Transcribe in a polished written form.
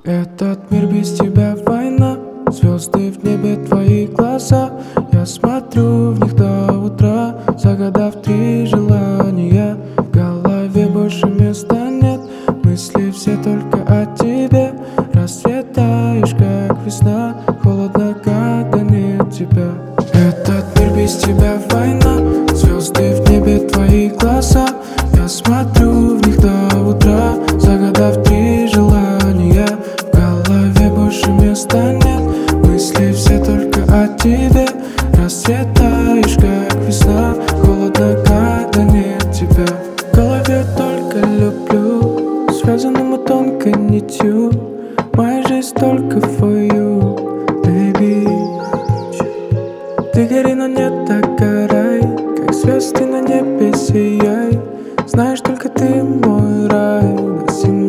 Этот мир без тебя война, звезды в небе, твои глаза. Я смотрю в них до утра, загадав 3 желания. В голове больше места нет, мысли все только о тебе. Расцветаешь, как весна, холодно, когда нет тебя. Этот мир без тебя война, звезды в небе, твои глаза. Я смотрю в них до утра, загадав 3 желания. В голове больше места нет, мысли все только о тебе. Расцветаешь, как весна, холодно, когда нет тебя. В голове только люблю, связаны мы тонкой нитью. Моя жизнь только for you, baby. Ты гори, но не догорай, как звезды на небе сияй. Знаешь, только ты мой рай на земле.